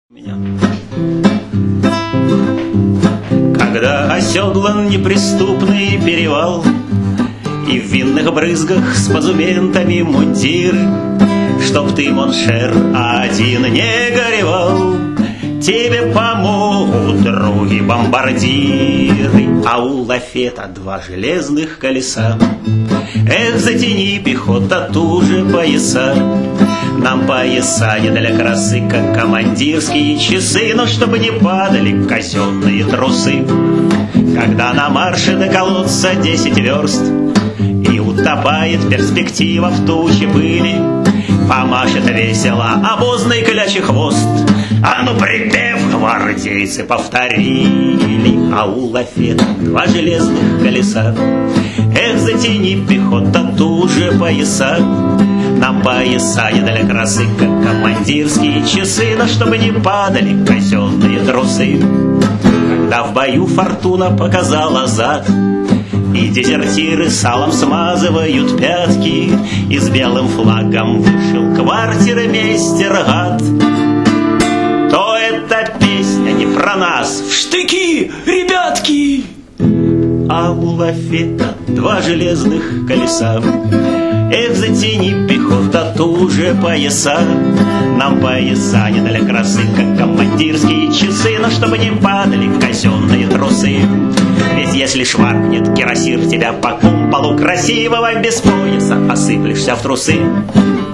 Когда оседлан неприступный перевал, и в винных брызгах с позументами мундиры, чтоб ты, моншер, один не горевал, тебе помогут други-бомбардиры, а у лафета два железных колеса. Эх, затяни, пехота, туже пояса. Нам пояса не для красы, как командирские часы, но чтобы не падали казенные трусы. Когда на марше до колодца 10 верст и утопает перспектива в туче пыли, помашет весело обозный клячий хвост. А ну припев гвардейцы повторили, а у лафета два железных колеса. Эх, затяни, пехота, туже пояса. Нам пояса не для красы, как командирские часы, но чтобы не падали казенные трусы. Когда в бою фортуна показала зад, и дезертиры салом смазывают пятки, и с белым флагом вышел квартирмейстер гад, то эта песня не про нас. В штыки, ребятки! А у лафета два железных колеса. Эх, затяни, пехота, туже пояса. Нам пояса не для красы, как командирские часы, но чтобы не падали казенные трусы. Ведь если шваркнет кирасир тебя по кумполу красивого без пояса, осыплешься в трусы.